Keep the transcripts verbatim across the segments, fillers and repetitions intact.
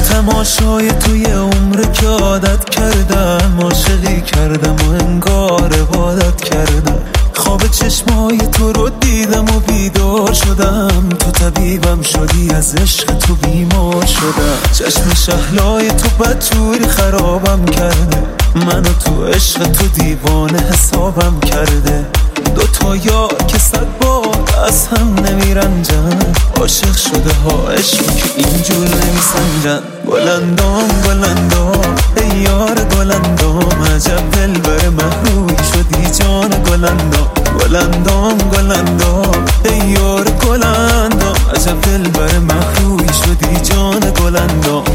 تماشای توی عمر که عادت کردم، عاشقی کردم و انگار عبادت کردم. خواب چشمای تو رو دیدم و بیدار شدم، تو طبیبم شدی، از عشق تو بیمار شدم. چشم شهلای تو بدجوری خرابم کرده، منو تو عشق تو دیوانه حسابم کرده. دوتا یار که صد بار از هم نمیرنجن، عاشق شده ها عشق که اینجور نمیسنجن. گلندام گلندام ای یار گلندام، عجب دلبر محروی شدی جان گلندام. گلندام گلندام ای یار گلندام، عجب دلبر محروی شدی جان گلندام.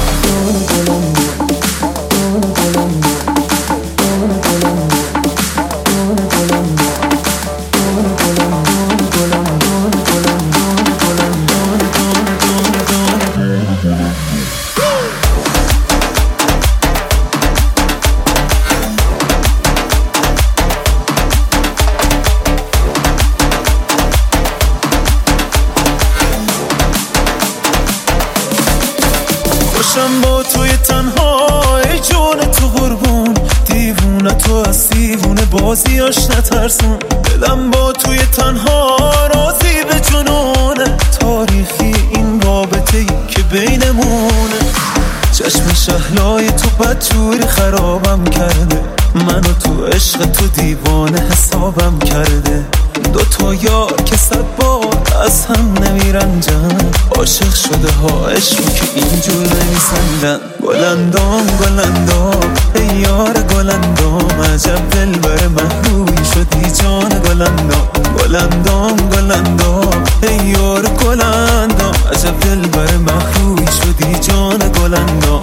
خوشم با توی تنهای جون تو قربون، دیوونه تو از دیوونه بازیاش نترسون. دلم با توی تنها راضی به جنونه، تاریخی این رابطه ای که بینمونه. چشم شهلای تو بدجوری خرابم کرده، منو تو عشق تو دیوانه حسابم کرده. دوتا یار که صد بار از هم نمیرنجن، عاشق شده ها عشق که اینجور نمیسنجن. گلندام گلندام ای یار گلندام، عجب دلبر محروی شدی جان گلندام. گلندام گلندام ای یار گلندام، عجب دلبر محروی شدی جان گلندام.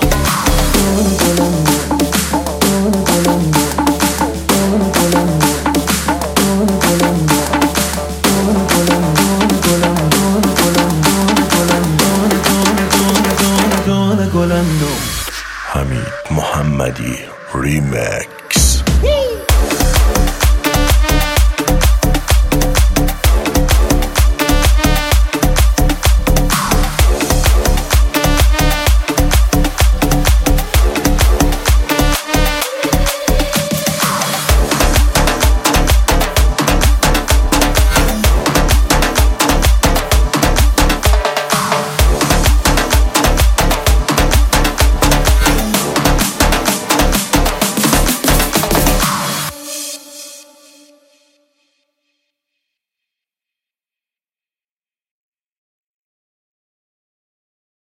حمید محمدی ریمیک.